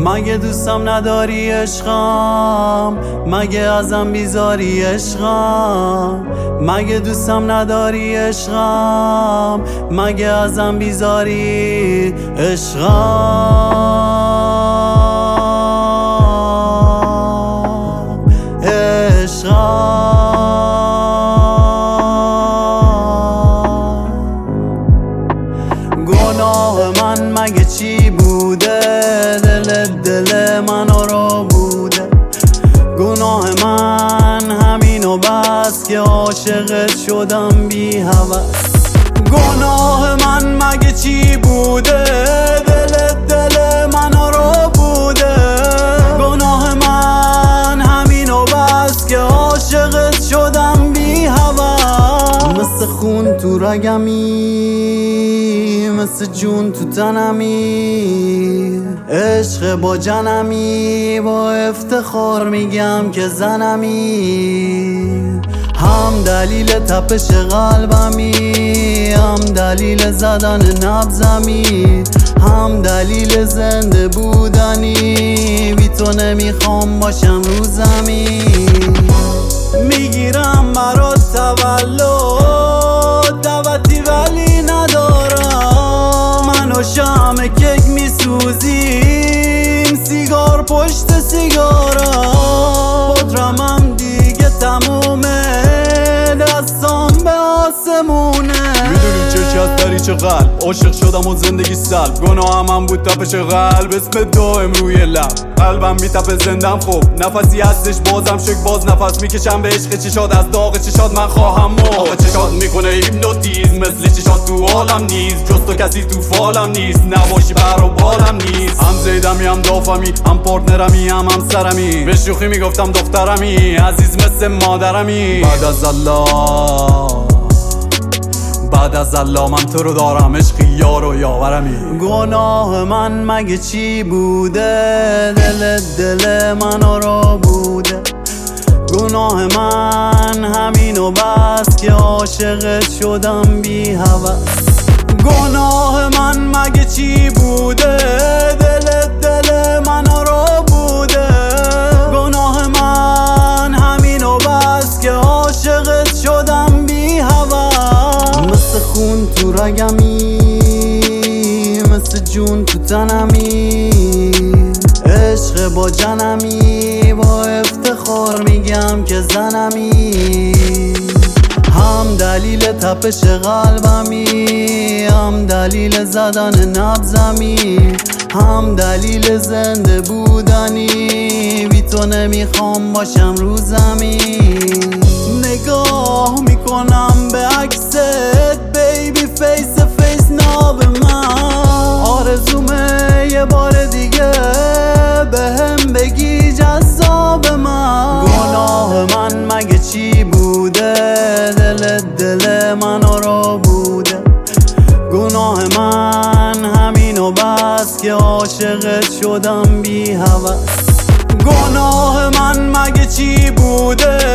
مگه دوستم نداری عشقم؟ مگه ازم بیزاری عشقم؟ مگه دوستم نداری عشقم؟ مگه ازم بیزاری عشقم؟ گناه من مگه چی بوده؟ دل منو رو بوده. گناه من همینو بس که عاشقت شدم بی هوس. گناه من مگه چی بوده؟ دل منو رو بوده. گناه من همینو بس که عاشقت شدم بی هوس. مثل خون تو رگمی، مثل جون تو تنمی، عشق با جنمی، با افتخار میگم که زنمی. هم دلیل تپش قلبمی، هم دلیل زدن نبضمی، هم دلیل زنده بودنی. بی تو نمیخوام باشم رو زمین. میگیرم برات تولد دعوتی ولی ندارم. من و شمع کیک میسوزیم، سیگار پشت سیگارم. پدرمم دیگه تمومه، دستام به آسمونه. میدونی چه شد داری چه قلب عاشق شدم و زندگی سلب. گناهم من بود تپش قلب، اسم دائم روی لب. قلبم میتپه زندم خوب، نفسی هستش بازم شک باز نفس میکشم به عشق چشاد. از داغ چشاد من خواهم آقا چشاد میکنه هیپنوتیزم، مثل چشاد تو حالم نیست. جز تو کسی تو فالم نیست، نباشی بر و بالم نیست. هم زیدمی هم دافمی، هم پارتنرمی هم همسرمی. به شوخی میگفتم دخترمی، عزیز مثل مادرمی. بعد از الله من تو رو دارم، عشقی یار و یاورمی. گناه من مگه چی بوده؟ دل منو رو بوده. گناه من همینو بس که عاشقت شدم بی هوس. گناه من مگه چی بوده؟ دل منو رو بوده. گناه من همینو بس که عاشقت شدم بی هوس. مثل خون تو رگمی، مثل جون تو تنمی، عشق با جنمی، با افتخار میگم که زنمی. هم دلیل تپش قلبمی، هم دلیل زدن نبضمی، هم دلیل زنده بودنی. بی تو نمیخوام باشم رو زمین. نگاه میکنم به عکست بیبی فیس فیس ناب من. آرزومه یه بار دیگه بهم بگی جذاب من. گناه من مگه چی بوده؟ دل منو رو بوده. گناه من همینو بس که عاشقت شدم بی هوس. گناه من مگه چی بوده؟